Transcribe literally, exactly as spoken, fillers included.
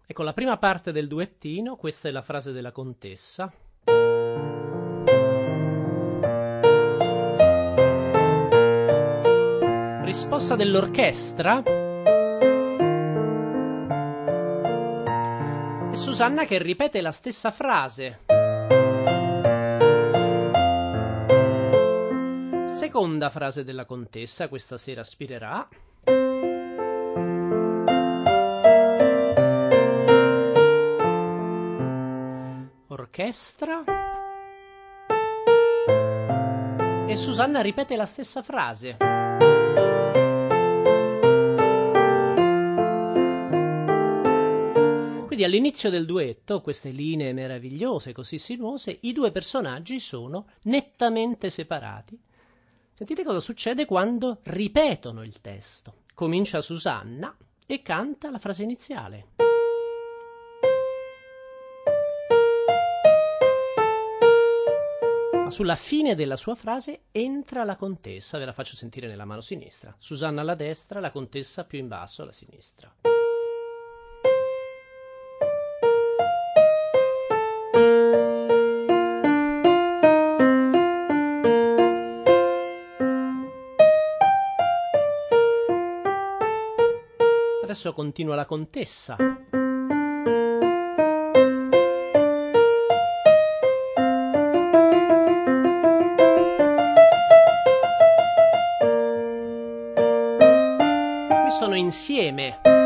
Ecco, la prima parte del duettino, questa è la frase della contessa. Risposta dell'orchestra. E Susanna che ripete la stessa frase. Seconda frase della contessa, questa sera aspirerà. Orchestra. E Susanna ripete la stessa frase. Quindi all'inizio del duetto, queste linee meravigliose, così sinuose, i due personaggi sono nettamente separati. Sentite cosa succede quando ripetono il testo. Comincia Susanna e canta la frase iniziale. Ma sulla fine della sua frase entra la contessa, ve la faccio sentire nella mano sinistra. Susanna alla destra, la contessa più in basso alla sinistra. Adesso continua la contessa. Qui sono insieme.